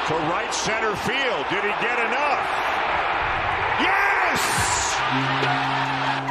to right center field. Did he get enough? Yes!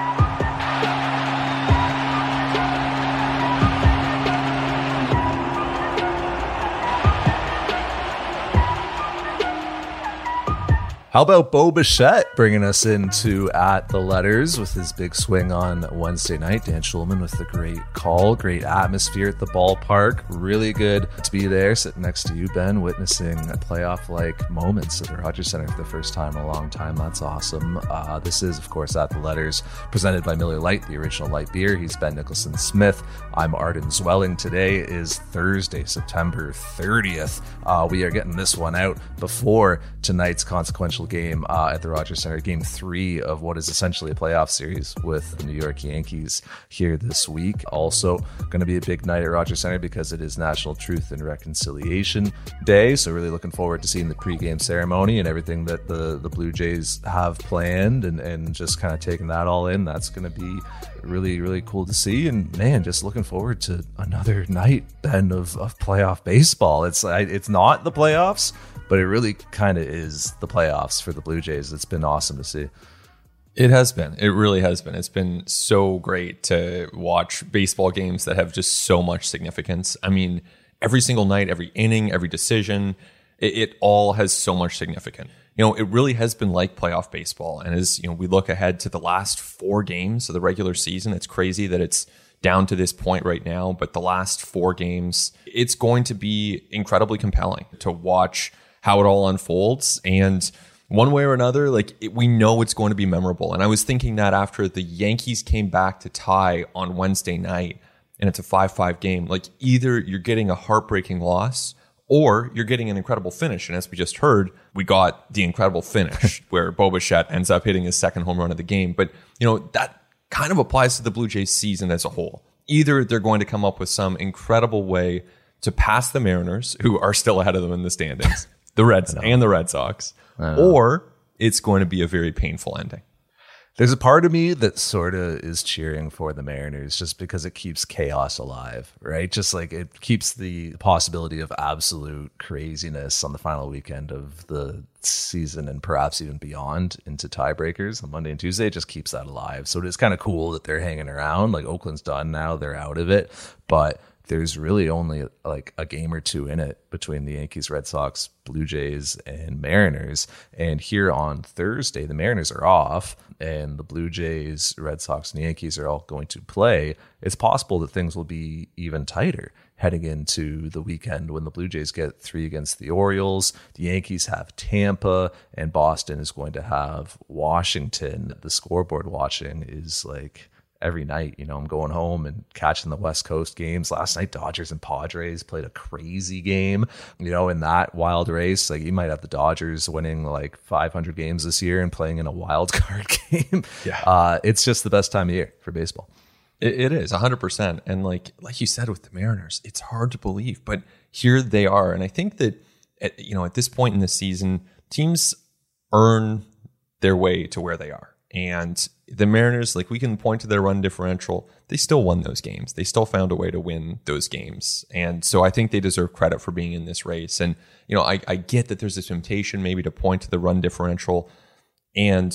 How about Bo Bichette bringing us into At the Letters with his big swing on Wednesday night? Dan Schulman with the great call, great atmosphere at the ballpark. Really good to be there, sitting next to you, Ben, witnessing playoff-like moments at the Rogers Center for the first time in a long time. That's awesome. This is, of course, At the Letters, presented by Miller Lite, the original light beer. He's Ben Nicholson-Smith. I'm Arden Zwelling. Today is Thursday, September 30th. We are getting this one out before tonight's consequential game at the Rogers Center, game 3 of what is essentially a playoff series with the New York Yankees here this week. Also going to be a big night at Rogers Center because it is National Truth and Reconciliation Day, so really looking forward to seeing the pregame ceremony and everything that the Blue Jays have planned and just kind of taking that all in. That's going to be really, really cool to see, and man, just looking forward to another night, Ben, of playoff baseball. It's not the playoffs, but it really kind of is the playoffs for the Blue Jays. It's been awesome to see. It has been. It really has been. It's been so great to watch baseball games that have just so much significance. I mean, every single night, every inning, every decision, it all has so much significance. You know, it really has been like playoff baseball. And as we look ahead to the last 4 games of the regular season, it's crazy that it's down to this point right now. But the last 4 games, it's going to be incredibly compelling to watch how it all unfolds. And one way or another, we know it's going to be memorable. And I was thinking that after the Yankees came back to tie on Wednesday night, and it's a 5-5 game, either you're getting a heartbreaking loss or you're getting an incredible finish. And as we just heard, we got the incredible finish where Bo Bichette ends up hitting his second home run of the game. But, that kind of applies to the Blue Jays season as a whole. Either they're going to come up with some incredible way to pass the Mariners, who are still ahead of them in the standings, the Reds and the Red Sox, or it's going to be a very painful ending. There's a part of me that sort of is cheering for the Mariners just because it keeps chaos alive, right? Just like it keeps the possibility of absolute craziness on the final weekend of the season and perhaps even beyond into tiebreakers on Monday and Tuesday. It just keeps that alive. So it's kind of cool that they're hanging around. Oakland's done now, they're out of it. But there's really only a game or 2 in it between the Yankees, Red Sox, Blue Jays, and Mariners. And here on Thursday, the Mariners are off, and the Blue Jays, Red Sox, and the Yankees are all going to play. It's possible that things will be even tighter heading into the weekend when the Blue Jays get 3 against the Orioles. The Yankees have Tampa, and Boston is going to have Washington. The scoreboard watching is every night. I'm going home and catching the West Coast games. Last night, Dodgers and Padres played a crazy game, in that wild race. You might have the Dodgers winning 500 games this year and playing in a wild card game. Yeah. It's just the best time of year for baseball. It is 100%. And like you said with the Mariners, it's hard to believe, but here they are. And I think that, at this point in the season, teams earn their way to where they are. And the Mariners, we can point to their run differential. They still won those games. They still found a way to win those games. And so I think they deserve credit for being in this race. And, I get that there's a temptation maybe to point to the run differential and,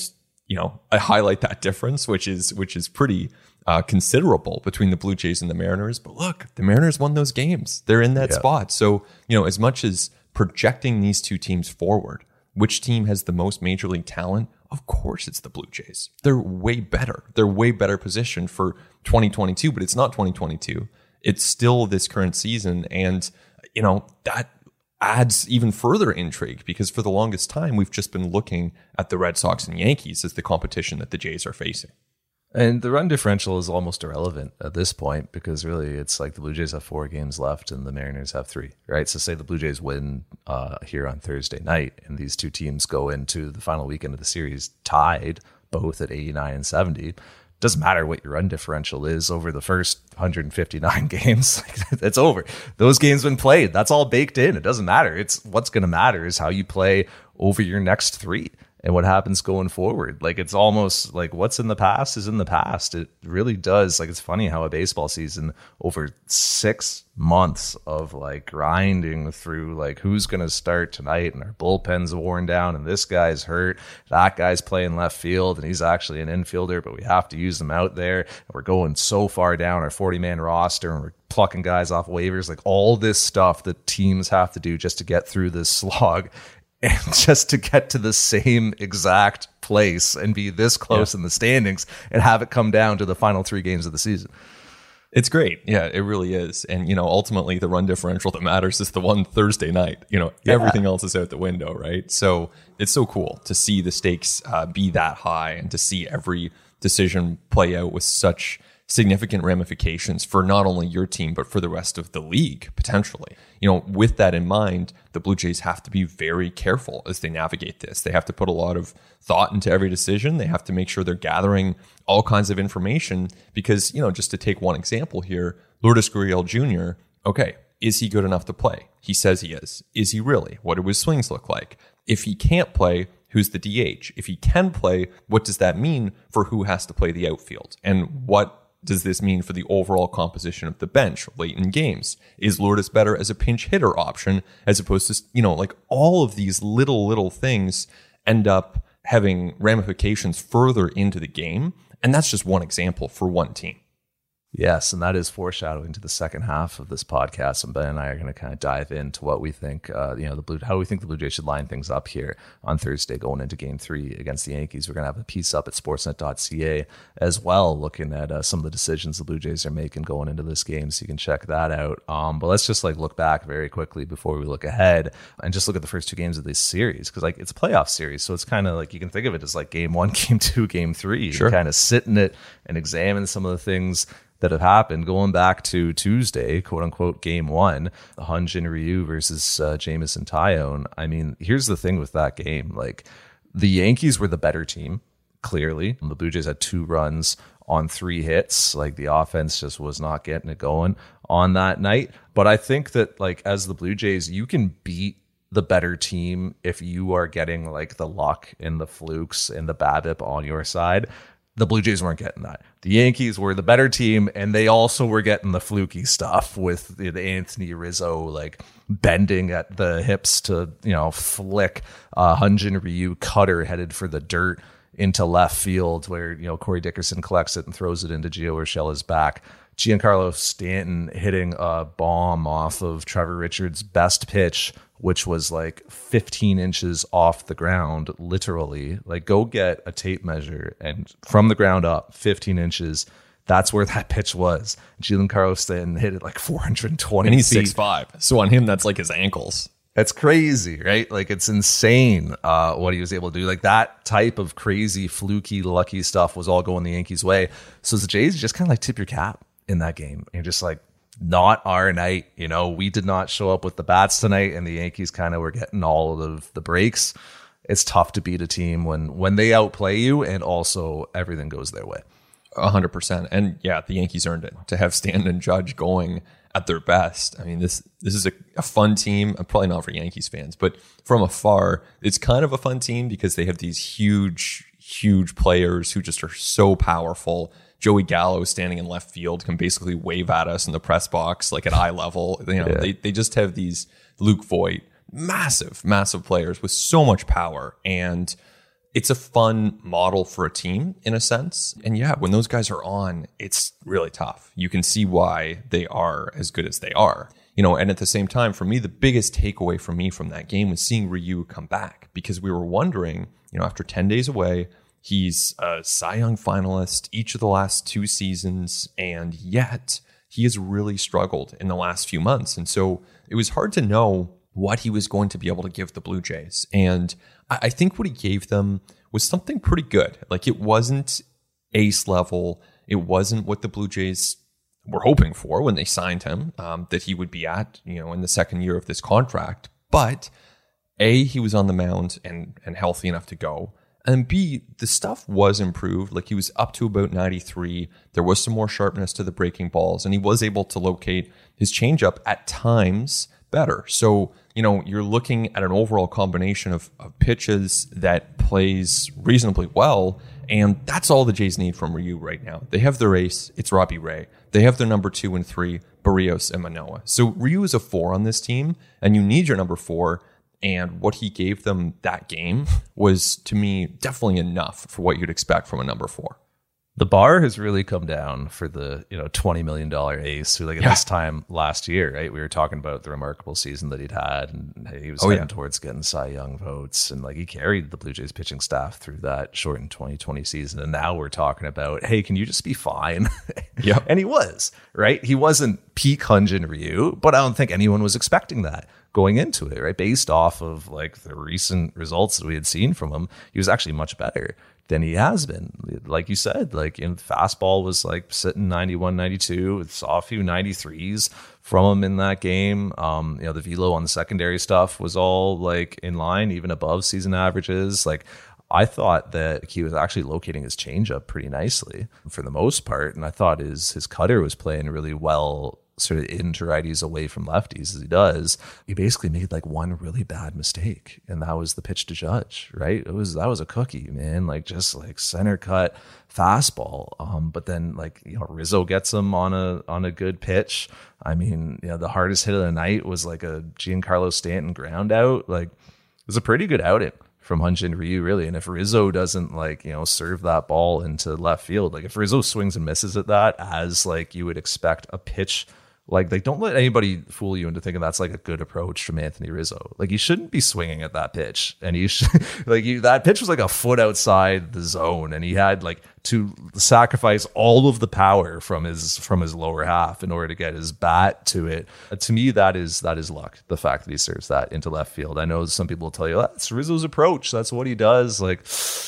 I highlight that difference, which is pretty considerable between the Blue Jays and the Mariners. But look, the Mariners won those games. They're in that spot. So, as much as projecting these 2 teams forward, which team has the most major league talent? Of course it's the Blue Jays. They're way better. They're way better positioned for 2022, but it's not 2022. It's still this current season. And, that adds even further intrigue because for the longest time, we've just been looking at the Red Sox and Yankees as the competition that the Jays are facing. And the run differential is almost irrelevant at this point because really it's the Blue Jays have 4 games left and the Mariners have 3, right? So say the Blue Jays win here on Thursday night and these 2 teams go into the final weekend of the series tied, both at 89 and 70. Doesn't matter what your run differential is over the first 159 games. It's over. Those games been played. That's all baked in. It doesn't matter. It's what's going to matter is how you play over your next 3. and what happens going forward. Like, it's almost like what's in the past is in the past. It really does. Like, it's funny how a baseball season over 6 months of like grinding through like who's going to start tonight, and our bullpen's worn down, and this guy's hurt, that guy's playing left field, and he's actually an infielder, but we have to use him out there. And we're going so far down our 40-man roster, and we're plucking guys off waivers. Like, all this stuff that teams have to do just to get through this slog, and just to get to the same exact place and be this close in the standings and have it come down to the final 3 games of the season. It's great. Yeah, it really is. And, ultimately the run differential that matters is the one Thursday night. Everything else is out the window, right? So it's so cool to see the stakes be that high, and to see every decision play out with such significant ramifications for not only your team, but for the rest of the league, potentially. With that in mind, the Blue Jays have to be very careful as they navigate this. They have to put a lot of thought into every decision. They have to make sure they're gathering all kinds of information because, just to take one example here, Lourdes Gurriel Jr., okay, is he good enough to play? He says he is. Is he really? What do his swings look like? If he can't play, who's the DH? If he can play, what does that mean for who has to play the outfield? And what does this mean for the overall composition of the bench late in games? Is Lourdes better as a pinch hitter option as opposed to, like all of these little things end up having ramifications further into the game. And that's just one example for one team. Yes, and that is foreshadowing to the second half of this podcast. And Ben and I are going to kind of dive into what we think, how we think the Blue Jays should line things up here on Thursday going into Game 3 against the Yankees. We're going to have a piece up at sportsnet.ca as well, looking at some of the decisions the Blue Jays are making going into this game, so you can check that out. But let's just look back very quickly before we look ahead and just look at the first 2 games of this series, because it's a playoff series, so it's kind of you can think of it as Game 1, Game 2, Game 3. Sure. You kind of sit in it and examine some of the things that have happened going back to Tuesday, quote unquote, Game 1, Hyun-Jin Ryu versus Jameson Taillon. I mean, here's the thing with that game. The Yankees were the better team, clearly. The Blue Jays had 2 runs on 3 hits. The offense just was not getting it going on that night. But I think that as the Blue Jays, you can beat the better team if you are getting the luck and the flukes and the BABIP on your side. The Blue Jays weren't getting that. The Yankees were the better team, and they also were getting the fluky stuff with the Anthony Rizzo bending at the hips to flick Hyun-Jin Ryu cutter headed for the dirt into left field, where Corey Dickerson collects it and throws it into Gio Urshela's back. Giancarlo Stanton hitting a bomb off of Trevor Richards' best pitch, which was 15 inches off the ground, literally. Go get a tape measure, and from the ground up, 15 inches, that's where that pitch was. Giancarlo Stanton hit it 420 and he's feet. 6'5", so on him, that's his ankles. That's crazy, right? It's insane what he was able to do. That type of crazy, fluky, lucky stuff was all going the Yankees' way. So the Jays just kind of tip your cap in that game. You're just not our night. We did not show up with the bats tonight, and the Yankees kind of were getting all of the breaks. It's tough to beat a team when they outplay you and also everything goes their way. 100%. And yeah, the Yankees earned it to have Stanton and Judge going at their best. I mean, this is a fun team. Probably not for Yankees fans, but from afar, it's kind of a fun team because they have these huge players who just are so powerful. Joey Gallo standing in left field can basically wave at us in the press box at eye level. They just have these Luke Voit, massive players with so much power, and it's a fun model for a team in a sense. And yeah, when those guys are on, it's really tough. You can see why they are as good as they are. And at the same time, for me, the biggest takeaway for me from that game was seeing Ryu come back, because we were wondering, after 10 days away, he's a Cy Young finalist each of the last 2 seasons, and yet he has really struggled in the last few months. And so it was hard to know what he was going to be able to give the Blue Jays. And I think what he gave them was something pretty good. It wasn't ace level. It wasn't what the Blue Jays were hoping for when they signed him, that he would be at, in the second year of this contract. But A, he was on the mound and healthy enough to go. And B, the stuff was improved. He was up to about 93. There was some more sharpness to the breaking balls, and he was able to locate his changeup at times better. So, you're looking at an overall combination of pitches that plays reasonably well. And that's all the Jays need from Ryu right now. They have their ace, it's Robbie Ray. They have their number 2 and 3, Barrios and Manoah. So Ryu is a 4 on this team, and you need your number 4. And what he gave them that game was, to me, definitely enough for what you'd expect from a number 4. The bar has really come down for the $20 million ace who, like, at this time last year, right? We were talking about the remarkable season that he'd had, and he was heading towards getting Cy Young votes, and like he carried the Blue Jays pitching staff through that shortened 2020 season. And now we're talking about, hey, can you just be fine? Yeah, and he was, right? He wasn't peak Hyun-Jin Ryu, but I don't think anyone was expecting that going into it, right? Based off of like the recent results that we had seen from him, he was actually much better than he has been. Like you said, like the fastball was like sitting 91, 92. Saw a few 93s from him in that game. The velo on the secondary stuff was all like in line, even above season averages. Like I thought that he was actually locating his changeup pretty nicely for the most part. And I thought his cutter was playing really well, sort of into righties away from lefties as he does. He basically made like one really bad mistake, and that was the pitch to Judge, right? That was a cookie, man. Like just like center cut fastball. But then like Rizzo gets him on a good pitch. I mean, the hardest hit of the night was like a Giancarlo Stanton ground out. Like it was a pretty good outing from Hyun-Jin Ryu, really. And if Rizzo doesn't serve that ball into left field, like if Rizzo swings and misses at that, as like you would expect a pitch, like don't let anybody fool you into thinking that's like a good approach from Anthony Rizzo. Like you shouldn't be swinging at that pitch, and you should that pitch was like a foot outside the zone, and he had like to sacrifice all of the power from his lower half in order to get his bat to it. To me, that is luck. The fact that he serves that into left field. I know some people will tell you that's Rizzo's approach. That's what he does. Like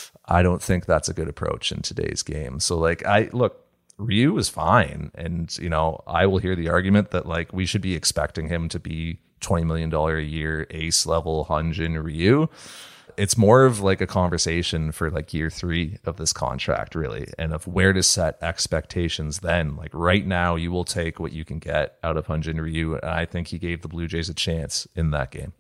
I don't think that's a good approach in today's game. So Ryu is fine. And, I will hear the argument that like we should be expecting him to be $20 million a year ace level Hyun-Jin Ryu. It's more of like a conversation for like year 3 of this contract, really, and of where to set expectations then. Like right now, you will take what you can get out of Hyun-Jin Ryu. And I think he gave the Blue Jays a chance in that game.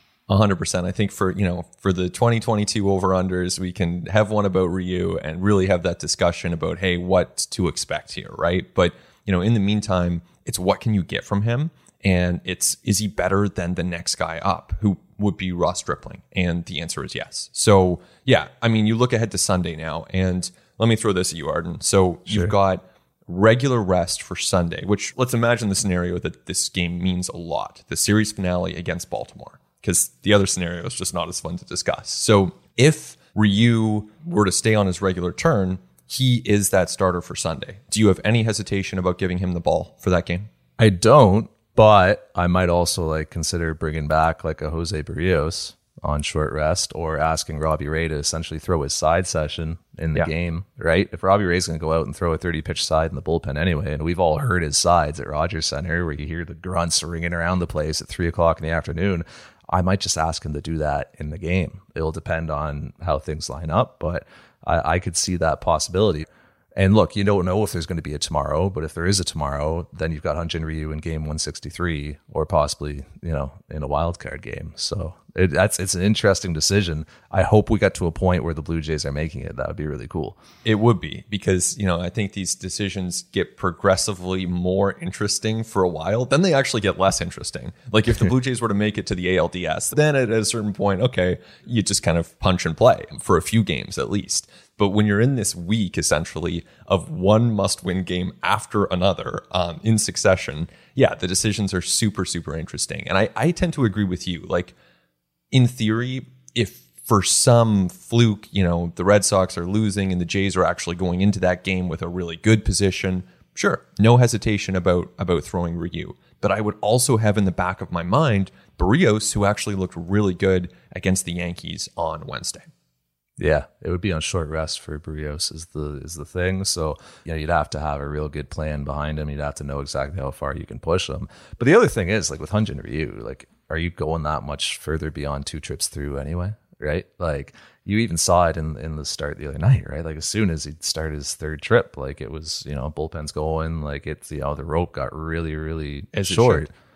100%. I think for the 2022 over-unders, we can have one about Ryu and really have that discussion about, hey, what to expect here, right? But, in the meantime, it's what can you get from him? And is he better than the next guy up, who would be Ross Stripling? And the answer is yes. So, yeah, I mean, you look ahead to Sunday now, and let me throw this at you, Arden. So You've got regular rest for Sunday, which let's imagine the scenario that this game means a lot, the series finale against Baltimore, because the other scenario is just not as fun to discuss. So if Ryu were to stay on his regular turn, he is that starter for Sunday. Do you have any hesitation about giving him the ball for that game? I don't, but I might also consider bringing back like a Jose Barrios on short rest, or asking Robbie Ray to essentially throw his side session in the game, right? If Robbie Ray's going to go out and throw a 30-pitch side in the bullpen anyway, and we've all heard his sides at Rogers Center where you hear the grunts ringing around the place at 3 o'clock in the afternoon, I might just ask him to do that in the game. It'll depend on how things line up, but I could see that possibility. And look, you don't know if there's going to be a tomorrow, but if there is a tomorrow, then you've got Hyun-Jin Ryu in game 163, or possibly, in a wild card game. So it's an interesting decision. I hope we get to a point where the Blue Jays are making it. That would be really cool. It would be, because, I think these decisions get progressively more interesting for a while. Then they actually get less interesting. Like if the Blue Jays were to make it to the ALDS, then at a certain point, okay, you just kind of punch and play for a few games at least. But when you're in this week, essentially, of one must-win game after another in succession, yeah, the decisions are super, super interesting. And I tend to agree with you. Like, in theory, if for some fluke, the Red Sox are losing and the Jays are actually going into that game with a really good position, sure, no hesitation about throwing Ryu. But I would also have in the back of my mind Barrios, who actually looked really good against the Yankees on Wednesday. Yeah, it would be on short rest for Barrios is the thing. So, you'd have to have a real good plan behind him. You'd have to know exactly how far you can push him. But the other thing is, like with Hyun-Jin Ryu, are you going that much further beyond 2 trips through anyway? Right? Like you even saw it in the start the other night, right? Like as soon as he'd start his 3rd trip, like it was, bullpen's going, like it's, the rope got really, really short.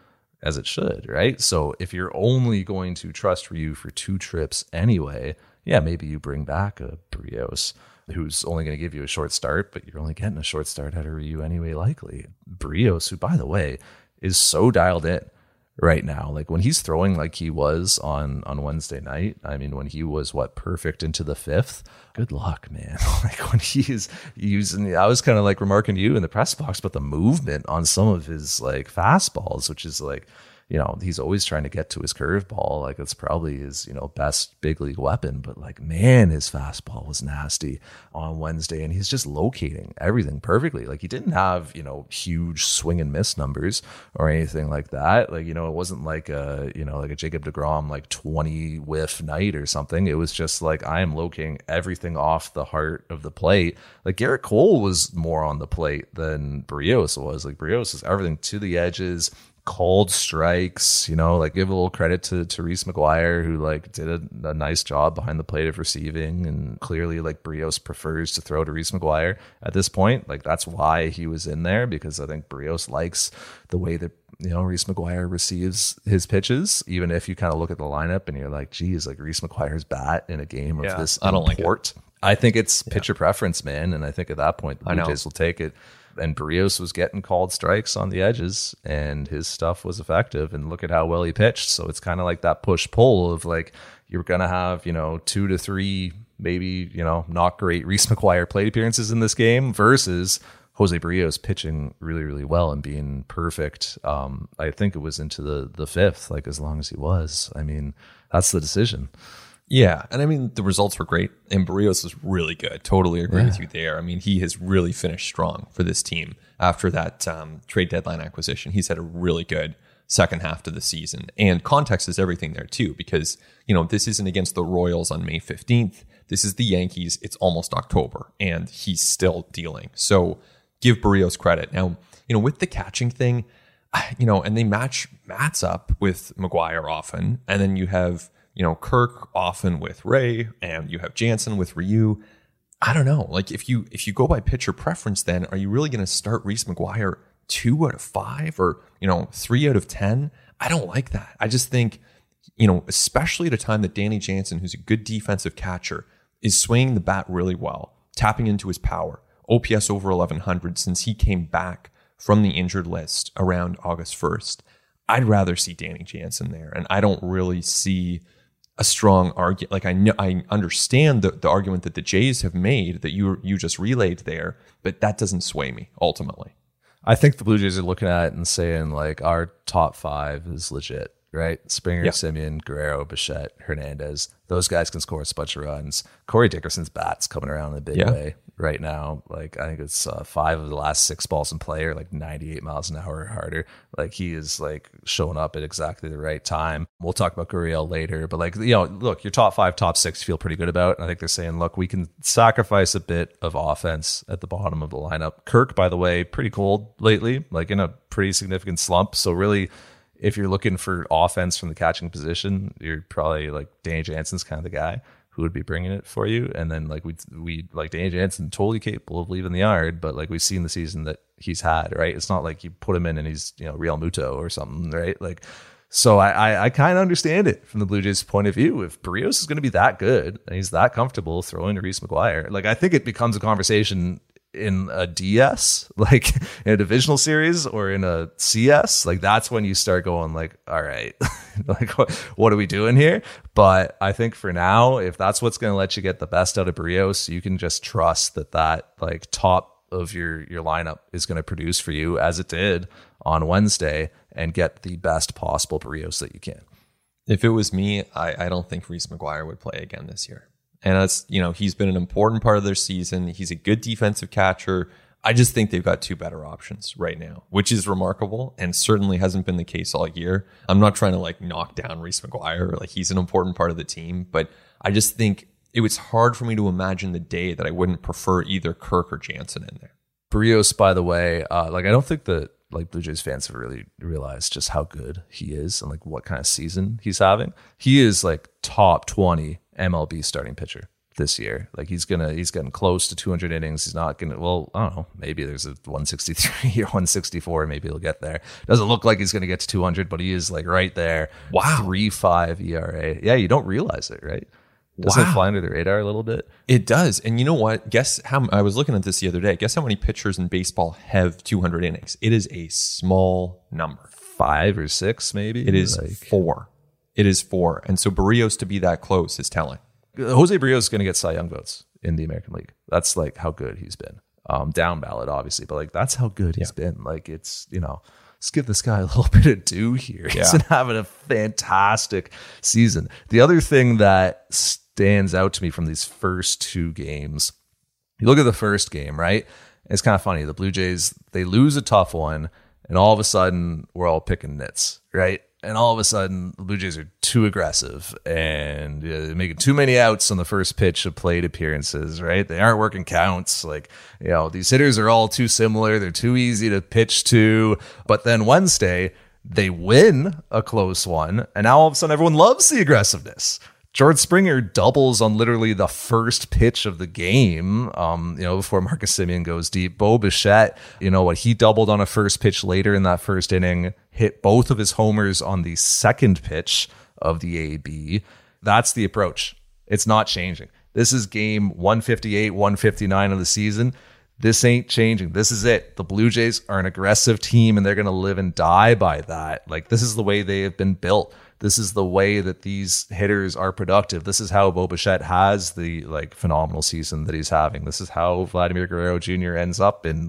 as it should, right? So if you're only going to trust Ryu for 2 trips anyway, yeah, maybe you bring back a Brios who's only going to give you a short start, but you're only getting a short start out of Ryu anyway, likely. Brios, who, by the way, is so dialed in right now. Like when he's throwing like he was on Wednesday night, I mean, when he was perfect into the 5th, good luck, man. Like when he is using, I was kind of like remarking to you in the press box about the movement on some of his like fastballs, which is like, you know, he's always trying to get to his curveball. Like it's probably his, you know, best big league weapon, but like, man, his fastball was nasty on Wednesday and he's just locating everything perfectly. Like he didn't have, you know, huge swing and miss numbers or anything like that. Like, you know, it wasn't like a, you know, like a Jacob deGrom, like 20 whiff night or something. It was just like, I am locating everything off the heart of the plate. Like Garrett Cole was more on the plate than Brios was. Like Brios is everything to the edges, called strikes, you know, like give a little credit to Reese McGuire, who like did a nice job behind the plate of receiving. And clearly like Brios prefers to throw to Reese McGuire at this point. Like that's why he was in there, because I think Brios likes the way that, you know, Reese McGuire receives his pitches, even if you kind of look at the lineup and you're like, geez, like Reese McGuire's bat in a game of this I don't import. Like it. I think it's pitcher preference, man. And I think at that point, the Blue Jays will take it. And Brios was getting called strikes on the edges and his stuff was effective. And look at how well he pitched. So it's kind of like that push-pull of like, you're going to have, you know, 2 to 3, maybe, you know, not great Reese McGuire plate appearances in this game versus Jose Brios pitching really, really well and being perfect. I think it was into the 5th, like as long as he was. I mean, that's the decision. Yeah, and I mean, the results were great, and Barrios was really good. Totally agree with you there. I mean, he has really finished strong for this team after that trade deadline acquisition. He's had a really good second half to the season, and context is everything there too, because, you know, this isn't against the Royals on May 15th. This is the Yankees. It's almost October, and he's still dealing. So give Barrios credit. Now, you know, with the catching thing, you know, and they match Matz up with McGuire often, and then you have, you know, Kirk often with Ray, and you have Jansen with Ryu. I don't know. Like if you go by pitcher preference, then are you really going to start Reese McGuire 2 out of 5 or, you know, 3 out of 10? I don't like that. I just think, you know, especially at a time that Danny Jansen, who's a good defensive catcher, is swinging the bat really well, tapping into his power, OPS over 1100 since he came back from the injured list around August 1st. I'd rather see Danny Jansen there, and I don't really see a strong argument. Like I understand the argument that the Jays have made that you just relayed there, but that doesn't sway me ultimately. I think the Blue Jays are looking at it and saying like our top 5 is legit, right? Springer, Simeon, Guerrero, Bichette, Hernandez. Those guys can score a bunch of runs. Corey Dickerson's bat's coming around in a big way right now. Like I think it's 5 of the last 6 balls in play are like 98 miles an hour or harder. Like he is like showing up at exactly the right time. We'll talk about Gurriel later, but like, you know, look, your top 5, top 6 feel pretty good about. And I think they're saying, look, we can sacrifice a bit of offense at the bottom of the lineup. Kirk, by the way, pretty cold lately, like in a pretty significant slump. So really, if you're looking for offense from the catching position, you're probably like Danny Jansen's kind of the guy who would be bringing it for you. And then like we like Danny Jansen, totally capable of leaving the yard, but like we've seen the season that he's had, right? It's not like you put him in and he's, you know, Real Muto or something, right? Like, so I kind of understand it from the Blue Jays' point of view. If Barrios is going to be that good and he's that comfortable throwing to Reese McGuire, like I think it becomes a conversation in a DS, like in a divisional series or in a CS, like that's when you start going like, all right, like what are we doing here? But I think for now, if that's what's going to let you get the best out of Barrios, you can just trust that like top of your lineup is going to produce for you as it did on Wednesday and get the best possible Barrios that you can. If it was me, I don't think Reese McGuire would play again this year. And that's, you know, he's been an important part of their season. He's a good defensive catcher. I just think they've got 2 better options right now, which is remarkable and certainly hasn't been the case all year. I'm not trying to like knock down Reese McGuire. Like he's an important part of the team, but I just think it was hard for me to imagine the day that I wouldn't prefer either Kirk or Jansen in there. Barrios, by the way, like I don't think that like Blue Jays fans have really realized just how good he is and like what kind of season he's having. He is like top 20 MLB starting pitcher this year. Like he's getting close to 200 innings. He's not gonna. Well, I don't know. Maybe there's a 163 or 164. Maybe he'll get there. Doesn't look like he's gonna get to 200, but he is like right there. Wow, 3.5 ERA. Yeah, you don't realize it, right? Doesn't it fly under the radar a little bit? It does. And you know what? Guess how, I was looking at this the other day. Guess how many pitchers in baseball have 200 innings? It is a small number. 5 or 6, maybe? It is 4. It is 4. And so Barrios to be that close is telling. Jose Barrios is going to get Cy Young votes in the American League. That's like how good he's been. Down ballot, obviously, but like that's how good he's been. Like it's, let's give this guy a little bit of due here. He's been having a fantastic season. The other thing that stands out to me from these first 2 games, you look at the first game, right? It's kind of funny. The Blue Jays, they lose a tough one, and all of a sudden we're all picking nits, right? And all of a sudden the Blue Jays are too aggressive and making too many outs on the first pitch of plate appearances, right? They aren't working counts. Like, these hitters are all too similar. They're too easy to pitch to. But then Wednesday, they win a close one. And now all of a sudden everyone loves the aggressiveness. George Springer doubles on literally the first pitch of the game, before Marcus Semien goes deep. Bo Bichette, he doubled on a first pitch later in that first inning, hit both of his homers on the second pitch of the AB. That's the approach. It's not changing. This is game 158, 159 of the season. This ain't changing. This is it. The Blue Jays are an aggressive team, and they're going to live and die by that. Like, this is the way they have been built. This is the way that these hitters are productive. This is how Bo Bichette has the phenomenal season that he's having. This is how Vladimir Guerrero Jr. ends up in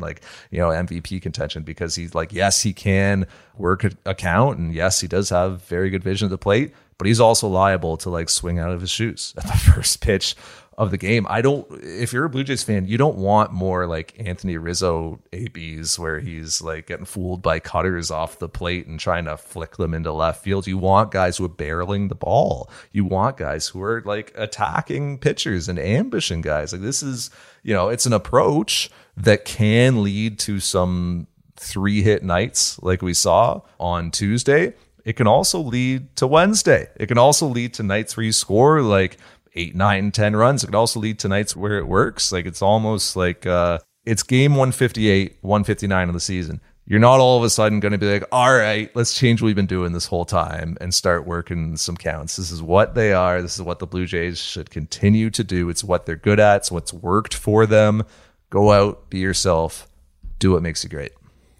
MVP contention, because he's yes, he can work a count, and yes, he does have very good vision at the plate, but he's also liable to swing out of his shoes at the first pitch of the game. If you're a Blue Jays fan, you don't want more Anthony Rizzo ABs where he's getting fooled by cutters off the plate and trying to flick them into left field. You want guys who are barreling the ball. You want guys who are attacking pitchers and ambushing guys. This is, it's an approach that can lead to some 3-hit nights like we saw on Tuesday. It can also lead to Wednesday. It can also lead to nights where you score 8, 9, 10 runs. It could also lead to nights where it works. It's almost it's game 158, 159 of the season. You're not all of a sudden going to be all right, let's change what we've been doing this whole time and start working some counts. This is what they are. This is what the Blue Jays should continue to do. It's what they're good at. It's what's worked for them. Go out, be yourself, do what makes you great.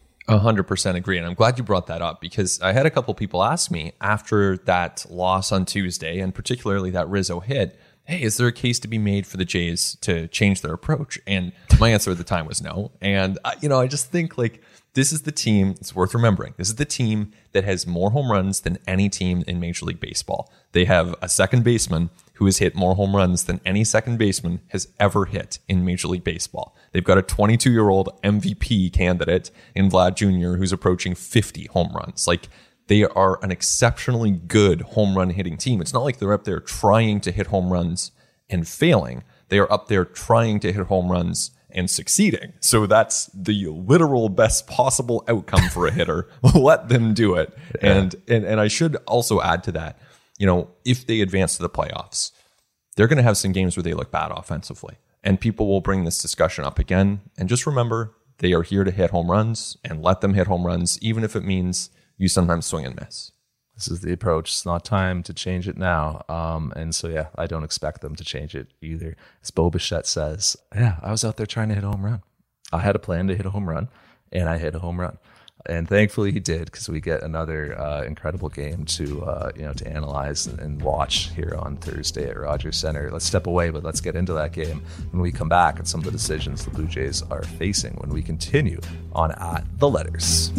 100% agree. And I'm glad you brought that up, because I had a couple people ask me after that loss on Tuesday, and particularly that Rizzo hit, hey, is there a case to be made for the Jays to change their approach? And my answer at the time was no. And, I just think this is the team, it's worth remembering, this is the team that has more home runs than any team in Major League Baseball. They have a second baseman who has hit more home runs than any second baseman has ever hit in Major League Baseball. They've got a 22-year-old MVP candidate in Vlad Jr. who's approaching 50 home runs. They are an exceptionally good home run hitting team. It's not like they're up there trying to hit home runs and failing. They are up there trying to hit home runs and succeeding. So that's the literal best possible outcome for a hitter. Let them do it. Yeah. And I should also add to that, if they advance to the playoffs, they're going to have some games where they look bad offensively. And people will bring this discussion up again. And just remember, they are here to hit home runs, and let them hit home runs, even if it means you sometimes swing and miss. This is the approach. It's not time to change it now. And so, I don't expect them to change it either. As Bo Bichette says, I was out there trying to hit a home run. I had a plan to hit a home run, and I hit a home run. And thankfully he did, because we get another incredible game to analyze and watch here on Thursday at Rogers Center. Let's step away, but let's get into that game when we come back and some of the decisions the Blue Jays are facing when we continue on At the Letters.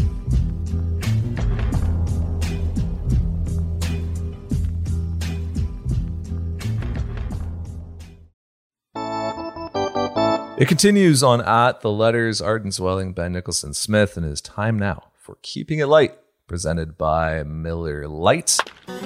It continues on At the Letters. Arden Zwelling, Ben Nicholson Smith, and it is time now for Keeping It Light, presented by Miller Lite.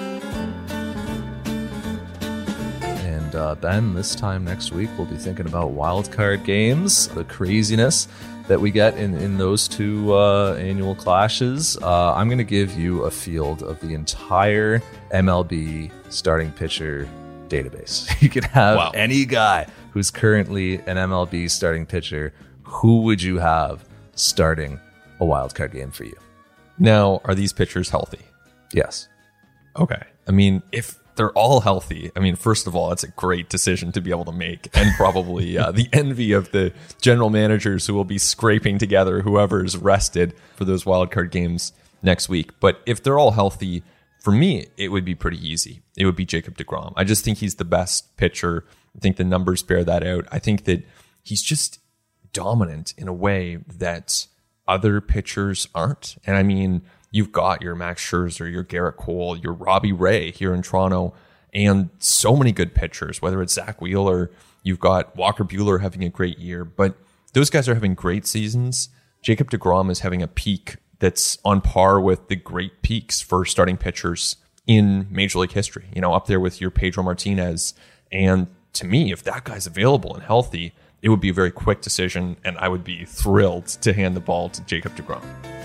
And Ben, this time next week, we'll be thinking about wildcard games, the craziness that we get in those two annual clashes. I'm going to give you a field of the entire MLB starting pitcher database. You could have any guy who's currently an MLB starting pitcher. Who would you have starting a wild card game for you? Now, are these pitchers healthy? Yes. Okay. I mean, if they're all healthy, I mean, first of all, it's a great decision to be able to make, and probably the envy of the general managers who will be scraping together whoever's rested for those wild card games next week. But if they're all healthy, for me, it would be pretty easy. It would be Jacob deGrom. I just think he's the best pitcher. I think the numbers bear that out. I think that he's just dominant in a way that other pitchers aren't. And I mean, you've got your Max Scherzer, your Garrett Cole, your Robbie Ray here in Toronto, and so many good pitchers, whether it's Zach Wheeler, you've got Walker Buehler having a great year, but those guys are having great seasons. Jacob deGrom is having a peak that's on par with the great peaks for starting pitchers in Major League history, up there with your Pedro Martinez. And to me, if that guy's available and healthy, it would be a very quick decision, and I would be thrilled to hand the ball to Jacob deGrom.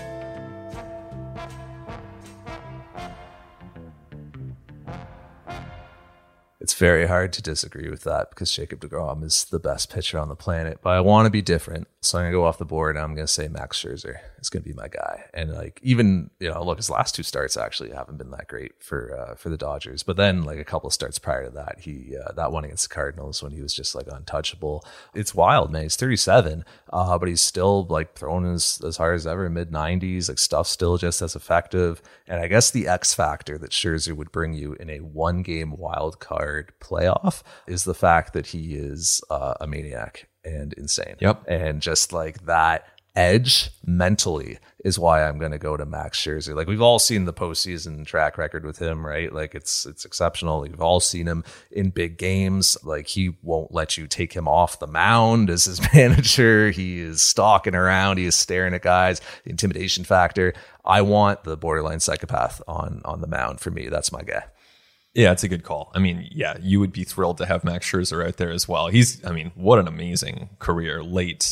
It's very hard to disagree with that because Jacob deGrom is the best pitcher on the planet. But I want to be different, so I'm going to go off the board and I'm going to say Max Scherzer is going to be my guy. And even look, his last 2 starts actually haven't been that great for the Dodgers. But then a couple of starts prior to that, he that one against the Cardinals when he was just untouchable. It's wild, man. He's 37, but he's still throwing as hard as ever, mid-90s. Stuff's still just as effective. And I guess the X factor that Scherzer would bring you in a 1-game wild card playoff is the fact that he is a maniac and insane. Yep. And just that edge mentally is why I'm going to go to Max Scherzer. We've all seen the postseason track record with him, right? It's exceptional. We've all seen him in big games. He won't let you take him off the mound as his manager. He is stalking around. He is staring at guys. The intimidation factor. I want the borderline psychopath on the mound. For me, that's my guy. Yeah, it's a good call. I mean, yeah, you would be thrilled to have Max Scherzer out there as well. What an amazing career. Late,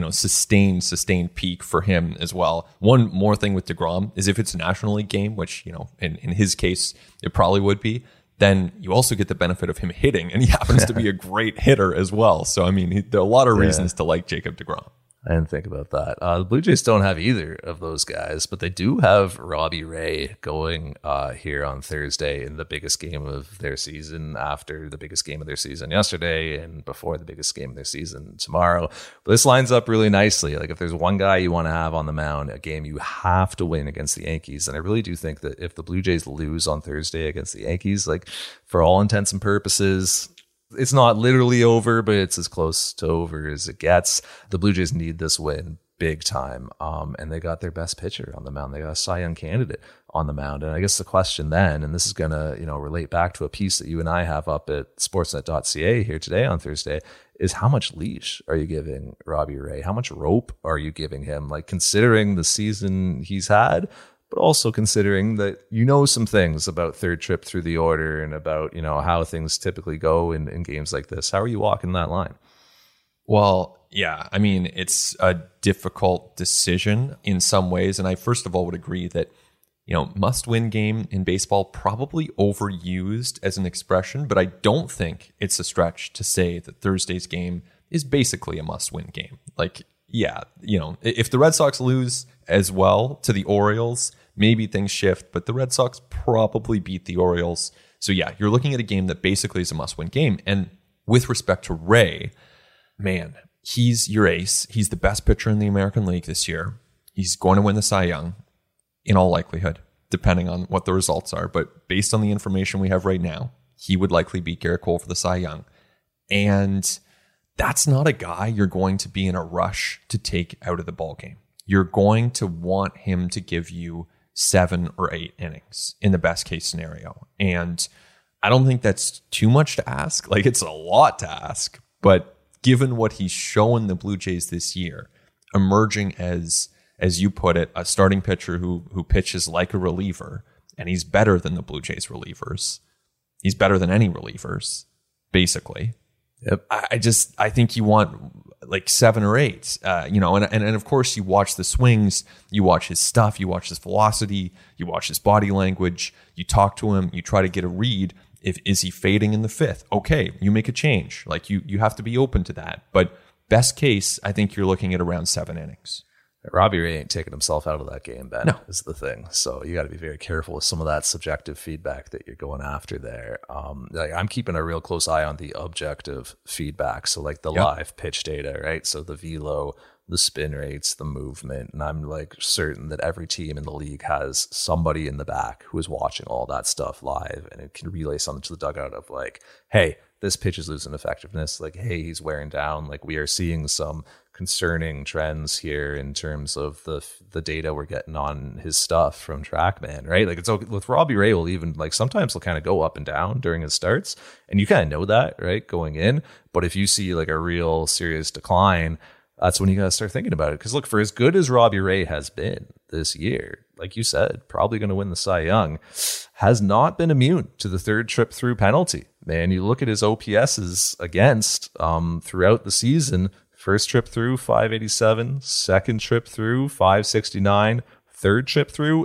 sustained peak for him as well. One more thing with deGrom is if it's a National League game, which, in his case, it probably would be, then you also get the benefit of him hitting, and he happens to be a great hitter as well. So, there are a lot of reasons to like Jacob deGrom. I didn't think about that. The Blue Jays don't have either of those guys, but they do have Robbie Ray going here on Thursday in the biggest game of their season, after the biggest game of their season yesterday and before the biggest game of their season tomorrow. But this lines up really nicely. If there's one guy you want to have on the mound, a game you have to win against the Yankees, and I really do think that if the Blue Jays lose on Thursday against the Yankees, for all intents and purposes, it's not literally over, but it's as close to over as it gets. The Blue Jays need this win big time. And they got their best pitcher on the mound. They got a Cy Young candidate on the mound. And I guess the question then, and this is going to, relate back to a piece that you and I have up at sportsnet.ca here today on Thursday, is how much leash are you giving Robbie Ray? How much rope are you giving him? Considering the season he's had, but also considering that some things about third trip through the order and about, how things typically go in games like this. How are you walking that line? Well, yeah, it's a difficult decision in some ways. And I first of all would agree that, must-win game in baseball, probably overused as an expression, but I don't think it's a stretch to say that Thursday's game is basically a must-win game. If the Red Sox lose as well to the Orioles, maybe things shift, but the Red Sox probably beat the Orioles. So yeah, you're looking at a game that basically is a must-win game. And with respect to Ray, man, he's your ace. He's the best pitcher in the American League this year. He's going to win the Cy Young in all likelihood, depending on what the results are. But based on the information we have right now, he would likely beat Garrett Cole for the Cy Young. And that's not a guy you're going to be in a rush to take out of the ballgame. You're going to want him to give you 7 or 8 innings in the best case scenario. And I don't think that's too much to ask. It's a lot to ask, but given what he's shown the Blue Jays this year, emerging as you put it, a starting pitcher who pitches like a reliever, and he's better than the Blue Jays relievers. He's better than any relievers, basically. Yep. I think you want 7 or 8, and of course you watch the swings, you watch his stuff, you watch his velocity, you watch his body language, you talk to him, you try to get a read. Is he fading in the fifth? Okay, you make a change. Like you have to be open to that. But best case, I think you're looking at around 7 innings. Robbie Ray ain't taking himself out of that game, Ben, No. is the thing. So you got to be very careful with some of that subjective feedback that you're going after there. Like I'm keeping a real close eye on the objective feedback. So like the live pitch data, right? So the velo, the spin rates, the movement. And I'm like certain that every team in the league has somebody in the back who is watching all that stuff live, and it can relay something to the dugout of like, hey, this pitch is losing effectiveness. Like, hey, he's wearing down. Like we are seeing some concerning trends here in terms of the data we're getting on his stuff from TrackMan, right? Like it's okay with Robbie Ray will even like sometimes he'll kind of go up and down during his starts, and you kind of know that, right, going in. But if you see like a real serious decline, that's when you got to start thinking about it. Because look, for as good as Robbie Ray has been this year, like you said, probably going to win the Cy Young, has not been immune to the third trip through penalty. Man, you look at his OPSs against throughout the season. First trip through 587, second trip through 569, third trip through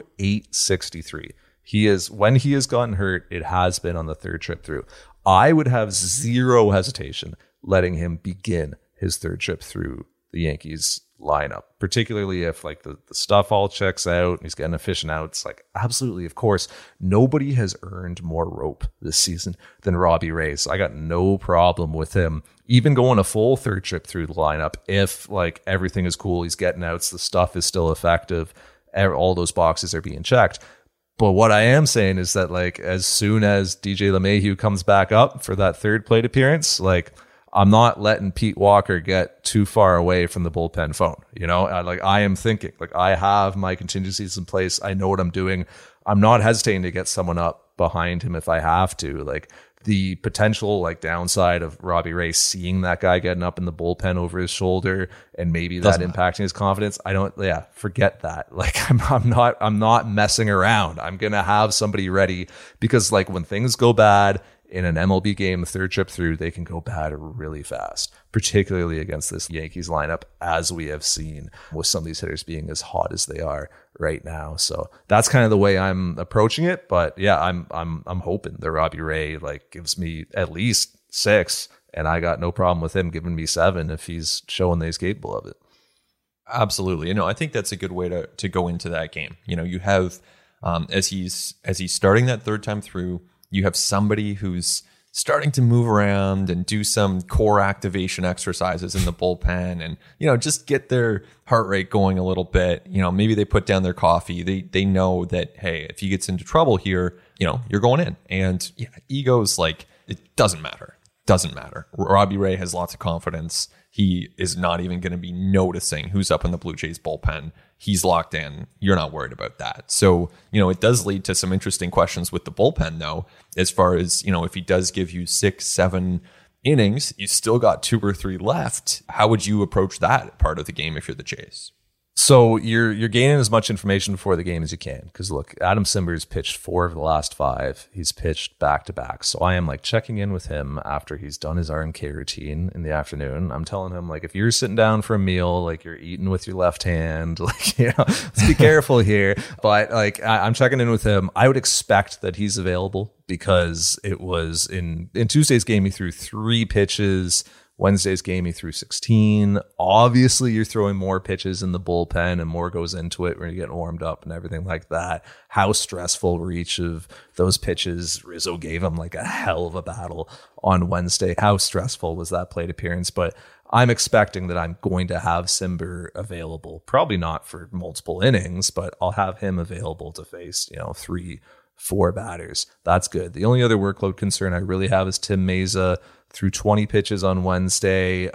863. When he has gotten hurt, it has been on the third trip through. I would have zero hesitation letting him begin his third trip through the Yankees lineup, particularly if like the stuff all checks out and he's getting efficient outs. Like absolutely, of course, nobody has earned more rope this season than Robbie Ray. So I got no problem with him even going a full third trip through the lineup if like everything is cool, he's getting outs, the stuff is still effective, all those boxes are being checked. But what I am saying is that like as soon as DJ LeMahieu comes back up for that third plate appearance, like I'm not letting Pete Walker get too far away from the bullpen phone. You know, I am thinking, like I have my contingencies in place. I know what I'm doing. I'm not hesitating to get someone up behind him if I have to. Like the potential like downside of Robbie Ray seeing that guy getting up in the bullpen over his shoulder and maybe that impacting his confidence. Forget that. Like I'm not messing around. I'm going to have somebody ready because like when things go bad in an MLB game, the third trip through, they can go bad really fast, particularly against this Yankees lineup, as we have seen with some of these hitters being as hot as they are right now. So that's kind of the way I'm approaching it. But yeah, I'm hoping that Robbie Ray like gives me at least 6, and I got no problem with him giving me 7 if he's showing that he's capable of it. Absolutely. I think that's a good way to go into that game. You have as he's starting that third time through, you have somebody who's starting to move around and do some core activation exercises in the bullpen and, just get their heart rate going a little bit. Maybe they put down their coffee. They know that, hey, if he gets into trouble here, you're going in. And yeah, ego's like, it doesn't matter. Doesn't matter. Robbie Ray has lots of confidence. He is not even going to be noticing who's up in the Blue Jays bullpen. He's locked in. You're not worried about that. So, it does lead to some interesting questions with the bullpen, though, as far as, if he does give you 6, 7 innings, you still got 2 or 3 left. How would you approach that part of the game if you're the Jays? So you're gaining as much information before the game as you can. Because look, Adam Simber's pitched 4 of the last 5. He's pitched back to back. So I am like checking in with him after he's done his RMK routine in the afternoon. I'm telling him like, if you're sitting down for a meal, like you're eating with your left hand, like, let's be careful here. But like, I'm checking in with him. I would expect that he's available because it was in Tuesday's game, he threw 3 pitches. Wednesday's game, he threw 16. Obviously, you're throwing more pitches in the bullpen and more goes into it when you're getting warmed up and everything like that. How stressful were each of those pitches? Rizzo gave him like a hell of a battle on Wednesday. How stressful was that plate appearance? But I'm expecting that I'm going to have Simber available. Probably not for multiple innings, but I'll have him available to face, 3, 4 batters. That's good. The only other workload concern I really have is Tim Meza. Threw 20 pitches on Wednesday,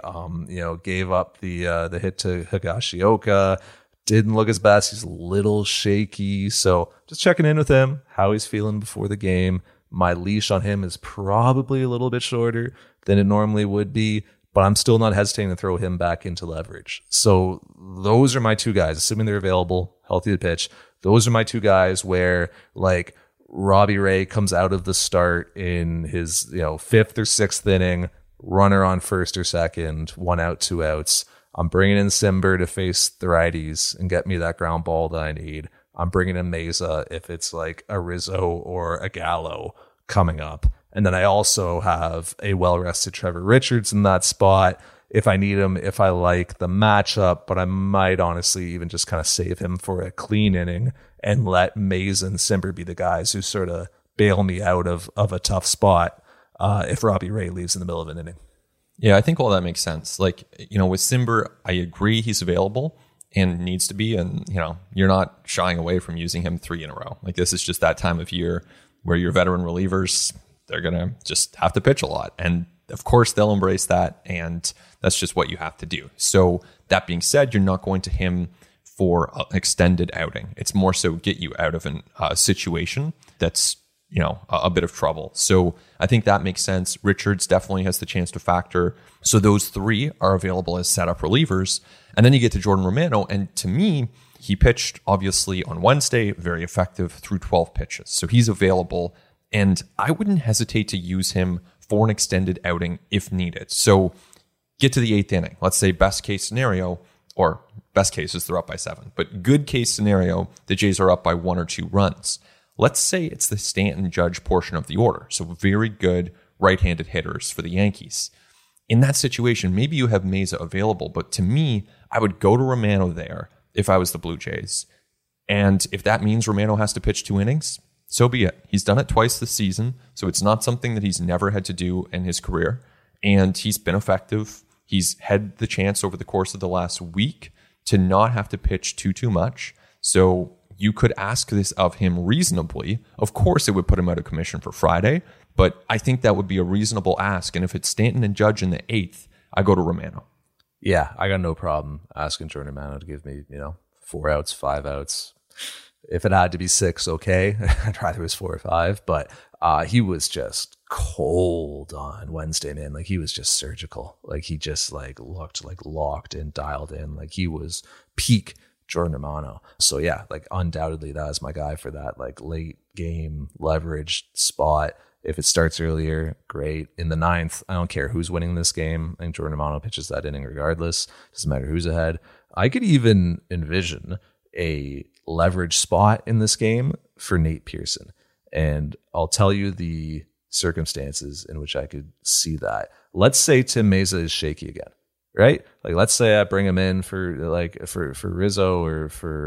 gave up the hit to Higashioka. Didn't look his best. He's a little shaky. So just checking in with him, how he's feeling before the game. My leash on him is probably a little bit shorter than it normally would be, but I'm still not hesitating to throw him back into leverage. So those are my 2 guys, assuming they're available, healthy to pitch. Those are my 2 guys where like Robbie Ray comes out of the start in his 5th or 6th inning, runner on first or second, 1 out, 2 outs. I'm bringing in Simber to face the righties and get me that ground ball that I need. I'm bringing in Meza if it's like a Rizzo or a Gallo coming up. And then I also have a well-rested Trevor Richards in that spot if I need him, if I like the matchup, but I might honestly even just kind of save him for a clean inning and let Mays and Simber be the guys who sort of bail me out of a tough spot if Robbie Ray leaves in the middle of an inning. Yeah, I think all that makes sense. Like, with Simber, I agree he's available and needs to be. And, you're not shying away from using him 3 in a row. Like, this is just that time of year where your veteran relievers, they're going to just have to pitch a lot. And of course, they'll embrace that. And that's just what you have to do. So that being said, you're not going to him for an extended outing. It's more so get you out of a situation that's, a bit of trouble. So I think that makes sense. Richards definitely has the chance to factor. So those 3 are available as setup relievers. And then you get to Jordan Romano. And to me, he pitched obviously on Wednesday, very effective through 12 pitches. So he's available. And I wouldn't hesitate to use him for an extended outing if needed. So get to the 8th inning. Let's say best case scenario, or best case is they're up by 7. But good case scenario, the Jays are up by 1 or 2 runs. Let's say it's the Stanton Judge portion of the order. So very good right-handed hitters for the Yankees. In that situation, maybe you have Meza available, but to me, I would go to Romano there if I was the Blue Jays. And if that means Romano has to pitch 2 innings, so be it. He's done it twice this season, so it's not something that he's never had to do in his career. And he's been effective. He's had the chance over the course of the last week to not have to pitch too much. So you could ask this of him reasonably. Of course, it would put him out of commission for Friday, but I think that would be a reasonable ask. And if it's Stanton and Judge in the 8th, I go to Romano. Yeah, I got no problem asking Jordan Romano to give me, 4 outs, 5 outs. If it had to be 6, okay. I'd rather it was 4 or 5, but he was just cold on Wednesday, man. Like, he was just surgical. Like, he just looked locked in, dialed in. Like, he was peak Jordan Romano. So yeah, undoubtedly that is my guy for that late game leverage spot. If it starts earlier, great. In the 9th, I don't care who's winning this game. I think Jordan Romano pitches that inning regardless. Doesn't matter who's ahead. I could even envision a leverage spot in this game for Nate Pearson. And I'll tell you the circumstances in which I could see that. Let's say Tim Meza is shaky again, right? Let's say I bring him in for Rizzo or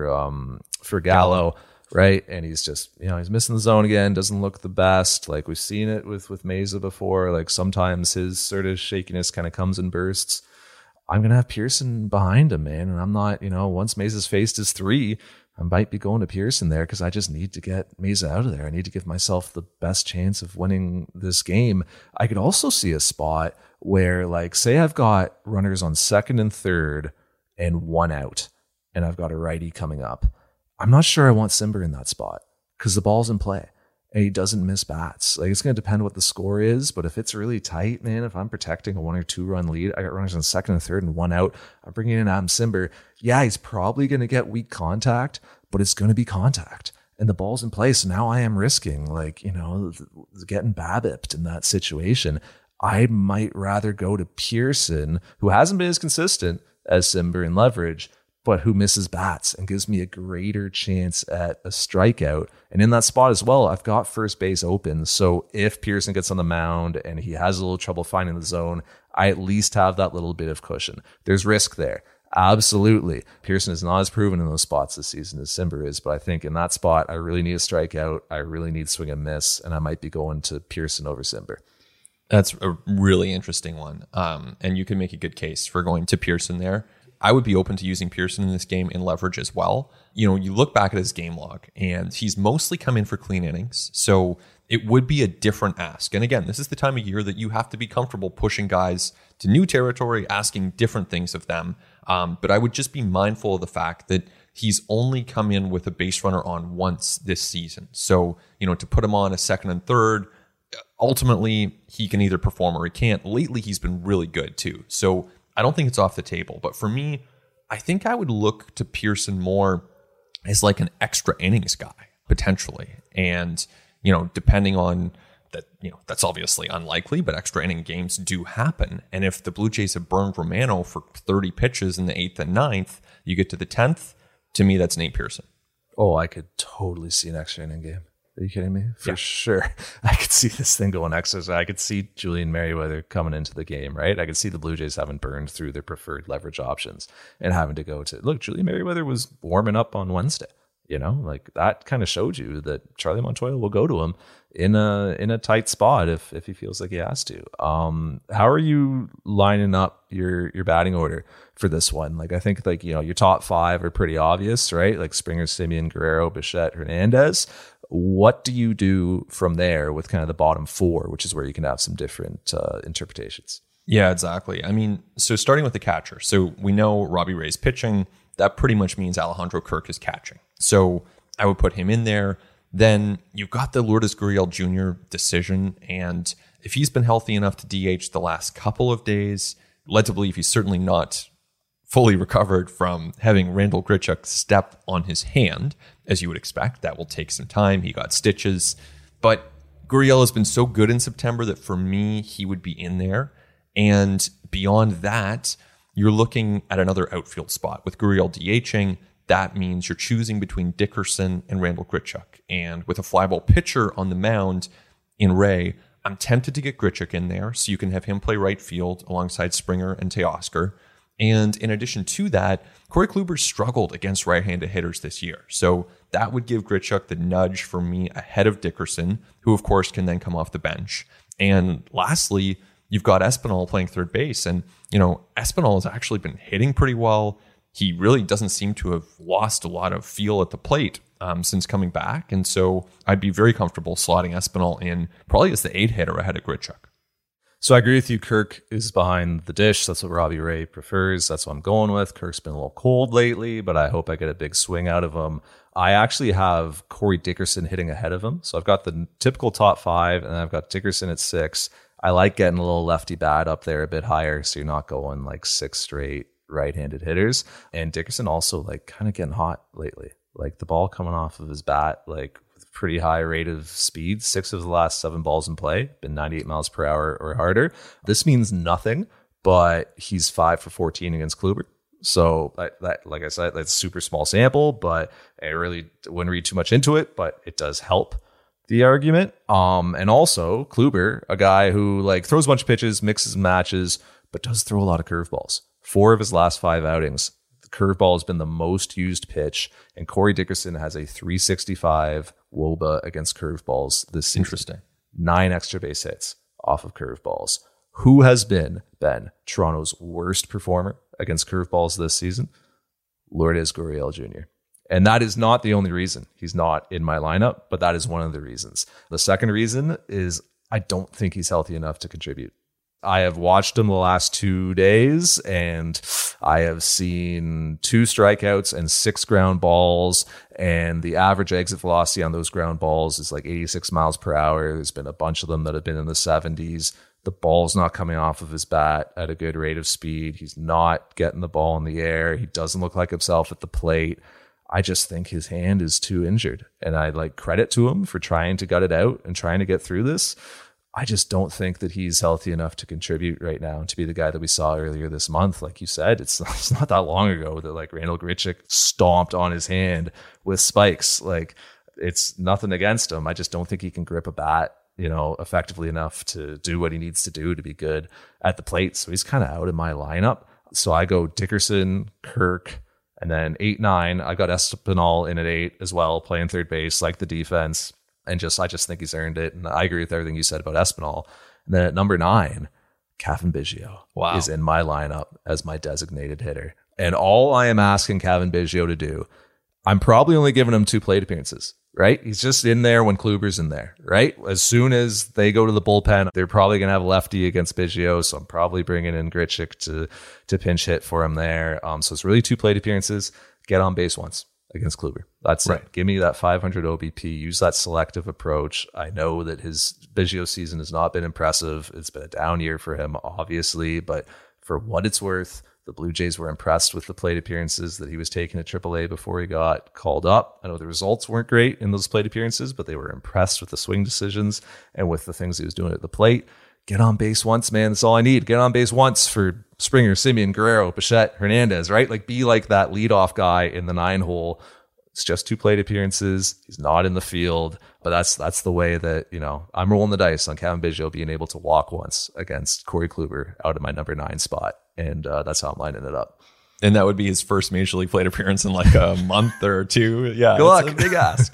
for Gallo, right? And he's just, he's missing the zone again, doesn't look the best. We've seen it with Meza before. Sometimes his sort of shakiness kind of comes in bursts. I'm going to have Pearson behind him, man. And I'm not, once Meza's faced his 3, I might be going to Pearson there because I just need to get Meza out of there. I need to give myself the best chance of winning this game. I could also see a spot where, say I've got runners on 2nd and 3rd and 1 out, and I've got a righty coming up. I'm not sure I want Simber in that spot because the ball's in play and he doesn't miss bats. It's going to depend what the score is, but if it's really tight, man, if I'm protecting a 1 or 2 run lead, I got runners on 2nd and 3rd and 1 out. I'm bringing in Adam Simber. Yeah, he's probably going to get weak contact, but it's going to be contact. And the ball's in play, so now I am risking, getting BABIP'd in that situation. I might rather go to Pearson, who hasn't been as consistent as Simber in leverage, but who misses bats and gives me a greater chance at a strikeout. And in that spot as well, I've got first base open. So if Pearson gets on the mound and he has a little trouble finding the zone, I at least have that little bit of cushion. There's risk there. Absolutely. Pearson is not as proven in those spots this season as Simber is, but I think in that spot, I really need a strikeout. I really need swing and miss, and I might be going to Pearson over Simber. That's a really interesting one. And you can make a good case for going to Pearson there. I would be open to using Pearson in this game in leverage as well. You look back at his game log, and he's mostly come in for clean innings. So it would be a different ask. And again, this is the time of year that you have to be comfortable pushing guys to new territory, asking different things of them. But I would just be mindful of the fact that he's only come in with a base runner on once this season. So, to put him on a 2nd and 3rd, ultimately he can either perform or he can't. Lately, he's been really good too. So I don't think it's off the table. But for me, I think I would look to Pearson more as an extra innings guy, potentially. And, depending on that, that's obviously unlikely, but extra inning games do happen. And if the Blue Jays have burned Romano for 30 pitches in the 8th and 9th, you get to the 10th, to me, that's Nate Pearson. Oh, I could totally see an extra inning game. Are you kidding me? For sure. I could see this thing going extra. I could see Julian Merriweather coming into the game, right? I could see the Blue Jays having burned through their preferred leverage options and having to go to, look, Julian Merriweather was warming up on Wednesday. Like that kind of showed you that Charlie Montoya will go to him in a tight spot if he feels like he has to. How are you lining up your batting order for this one? Like, I think your top 5 are pretty obvious, right? Like Springer, Simeon, Guerrero, Bichette, Hernandez. What do you do from there with kind of the bottom 4, which is where you can have some different interpretations? Yeah, exactly. I mean, so starting with the catcher. So we know Robbie Ray's pitching. That pretty much means Alejandro Kirk is catching. So I would put him in there. Then you've got the Lourdes Gurriel Jr. decision. And if he's been healthy enough to DH the last couple of days, led to believe he's certainly not fully recovered from having Randal Grichuk step on his hand, as you would expect. That will take some time. He got stitches. But Gurriel has been so good in September that for me, he would be in there. And beyond that, you're looking at another outfield spot. With Gurriel DHing, that means you're choosing between Dickerson and Randal Grichuk. And with a fly ball pitcher on the mound in Ray, I'm tempted to get Grichuk in there so you can have him play right field alongside Springer and Teoscar. And in addition to that, Corey Kluber struggled against right-handed hitters this year. So that would give Grichuk the nudge for me ahead of Dickerson, who of course can then come off the bench. And lastly, you've got Espinal playing third base. And, Espinal has actually been hitting pretty well. He really doesn't seem to have lost a lot of feel at the plate since coming back. And so I'd be very comfortable slotting Espinal in probably as the 8 hitter ahead of Grichuk. So I agree with you. Kirk is behind the dish. That's what Robbie Ray prefers. That's what I'm going with. Kirk's been a little cold lately, but I hope I get a big swing out of him. I actually have Corey Dickerson hitting ahead of him. So I've got the typical top 5, and I've got Dickerson at 6. I like getting a little lefty bat up there a bit higher, so you're not going like 6 straight right-handed hitters. And Dickerson also kind of getting hot lately. Like the ball coming off of his bat, with pretty high rate of speed. 6 of the last 7 balls in play, been 98 miles per hour or harder. This means nothing, but he's 5 for 14 against Kluber. So that, like I said, that's super small sample, but I really wouldn't read too much into it, but it does help the argument. And also Kluber, a guy who throws a bunch of pitches, mixes and matches, but does throw a lot of curveballs. 4 of his last 5 outings, the curveball has been the most used pitch, and Corey Dickerson has a 365 WOBA against curveballs this season. Interesting. 9 extra base hits off of curveballs. Who has been, Ben, Toronto's worst performer against curveballs this season? Lourdes Gurriel Jr. And that is not the only reason he's not in my lineup, but that is one of the reasons. The second reason is I don't think he's healthy enough to contribute. I have watched him the last 2 days, and I have seen 2 strikeouts and 6 ground balls, and the average exit velocity on those ground balls is 86 miles per hour. There's been a bunch of them that have been in the 70s. The ball's not coming off of his bat at a good rate of speed. He's not getting the ball in the air. He doesn't look like himself at the plate. I just think his hand is too injured, and I credit to him for trying to gut it out and trying to get through this. I just don't think that he's healthy enough to contribute right now and to be the guy that we saw earlier this month. Like you said, it's not that long ago that Randal Grichuk stomped on his hand with spikes. It's nothing against him. I just don't think he can grip a bat, effectively enough to do what he needs to do to be good at the plate. So he's kind of out of my lineup. So I go Dickerson, Kirk, and then 8-9. I got Espinal in at 8 as well, playing third base, like the defense. And I just think he's earned it. And I agree with everything you said about Espinal. And then at number 9, Cavan Biggio is in my lineup as my designated hitter. And all I am asking Cavan Biggio to do, I'm probably only giving him 2 plate appearances, right? He's just in there when Kluber's in there, right? As soon as they go to the bullpen, they're probably going to have a lefty against Biggio. So I'm probably bringing in Grichuk to pinch hit for him there. So it's really 2 plate appearances. Get on base once against Kluber. That's right. Give me that 500 OBP. Use that selective approach. I know that his Biggio season has not been impressive. It's been a down year for him, obviously, but for what it's worth, the Blue Jays were impressed with the plate appearances that he was taking at AAA before he got called up. I know the results weren't great in those plate appearances, but they were impressed with the swing decisions and with the things he was doing at the plate. Get on base once, man. That's all I need. Get on base once for Springer, Simeon, Guerrero, Bichette, Hernandez, right? Be like that leadoff guy in the 9 hole It's just 2 plate appearances. He's not in the field, but that's the way that, I'm rolling the dice on Cavan Biggio being able to walk once against Corey Kluber out of my number 9 spot. And that's how I'm lining it up. And that would be his first major league plate appearance in like a month or 2. Yeah. Good luck. A big ask.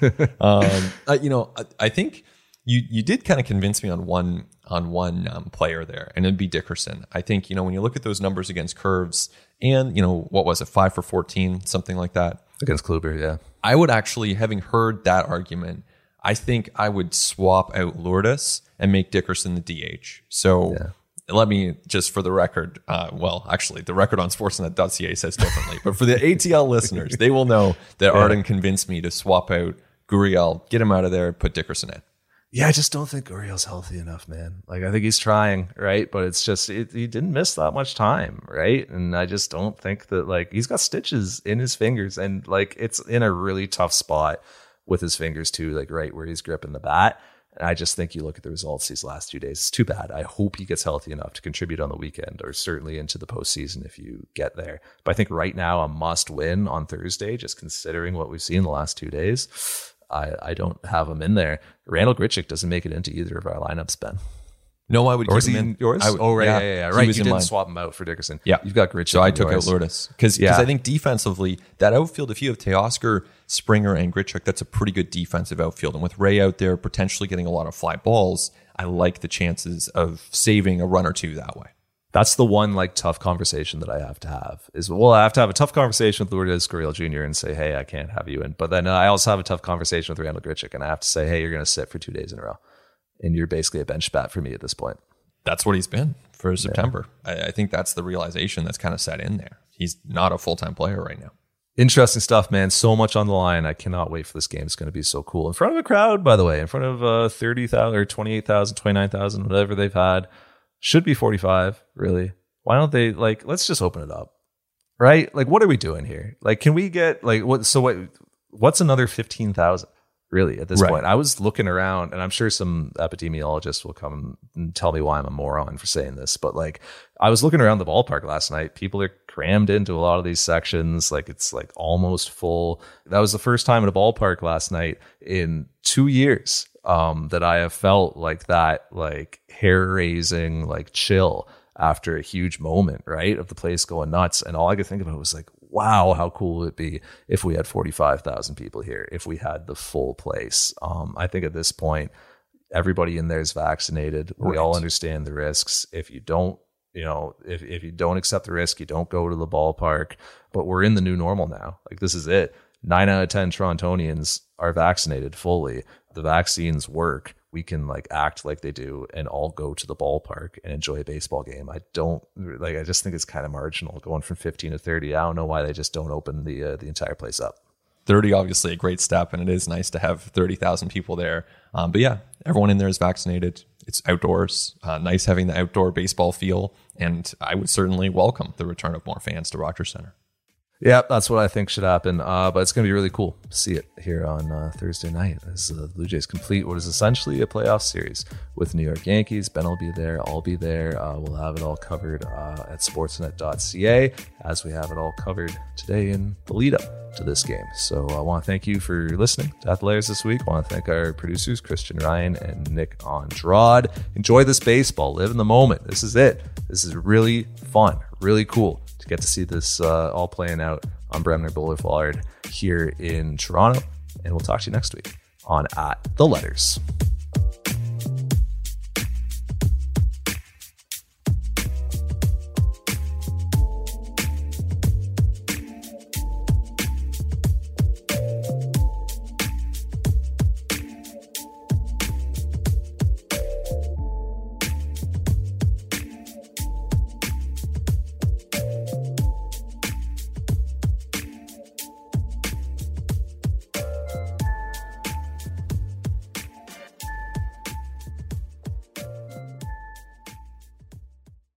I think you did kind of convince me on one player there, and it'd be Dickerson. I think, when you look at those numbers against Curves and, what was it, 5 for 14, something like that. Against Kluber, yeah. I would actually, having heard that argument, I think I would swap out Lourdes and make Dickerson the DH. So let me, just for the record, actually, the record on Sportsnet.ca says differently, but for the ATL listeners, they will know that Arden convinced me to swap out Gurriel, get him out of there, put Dickerson in. Yeah, I just don't think Gurriel's healthy enough, man. Like, I think he's trying, right? But it's just, he didn't miss that much time, right? And I just don't think that, like, he's got stitches in his fingers, and, like, it's in a really tough spot with his fingers, too, like, right where he's gripping the bat. And I just think you look at the results these last 2 days, it's too bad. I hope he gets healthy enough to contribute on the weekend, or certainly into the postseason if you get there. But I think right now, a must win on Thursday, just considering what we've seen the last 2 days. I don't have him in there. Randall Grichuk doesn't make it into either of our lineups, Ben. No, I would keep him in yours. Right. Right. You didn't swap him out for Dickerson. Yeah, you've got Grichuk. So I took out Lourdes because I think defensively, that outfield, if you have Teoscar, Springer, and Grichuk, that's a pretty good defensive outfield. And with Ray out there potentially getting a lot of fly balls, I like the chances of saving a run or 2 that way. That's the one like tough conversation that I have to have I have to have a tough conversation with Lourdes Gurriel Jr. and say, hey, I can't have you in. But then I also have a tough conversation with Randall Grichuk, and I have to say, hey, you're going to sit for 2 days in a row. And you're basically a bench bat for me at this point. That's what he's been for September. I think that's the realization that's kind of set in there. He's not a full-time player right now. Interesting stuff, man. So much on the line. I cannot wait for this game. It's going to be so cool. In front of a crowd, by the way, in front of 30,000 or 28,000, 29,000, whatever they've had. Should be 45, really. Why don't they, like, let's just open it up, right? Like, what are we doing here? Like, can we get, like, what's another 15,000, really, at this point? I was looking around, and I'm sure some epidemiologists will come and tell me why I'm a moron for saying this, but, like, I was looking around the ballpark last night. People are crammed into a lot of these sections. Like, it's, like, almost full. That was the first time at a ballpark last night in 2 years that I have felt like that, like, hair-raising, like, chill after a huge moment, right, of the place going nuts. And all I could think about was like, wow, how cool would it be if we had 45,000 people here, if we had the full place. I think at this point, everybody in there is vaccinated. We all understand the risks. If you don't, if you don't accept the risk, you don't go to the ballpark. But we're in the new normal now. Like, this is it. 9 out of 10 Torontonians are vaccinated fully. The vaccines work. We can like act like they do and all go to the ballpark and enjoy a baseball game. I just think it's kind of marginal going from 15 to 30. I don't know why they just don't open the entire place up. 30, obviously a great step, and it is nice to have 30,000 people there. But yeah, everyone in there is vaccinated. It's outdoors. Nice having the outdoor baseball feel, and I would certainly welcome the return of more fans to Rogers Center. Yeah, that's what I think should happen. But it's going to be really cool to see it here on Thursday night as the Blue Jays complete what is essentially a playoff series with New York Yankees. Ben will be there. I'll be there. We'll have it all covered at sportsnet.ca as we have it all covered today in the lead up to this game. So I want to thank you for listening to At the Layers this week. I want to thank our producers, Christian Ryan and Nick Andrade. Enjoy this baseball. Live in the moment. This is it. This is really fun, really cool to get to see this all playing out on Bremner Boulevard here in Toronto. And we'll talk to you next week on At the Letters.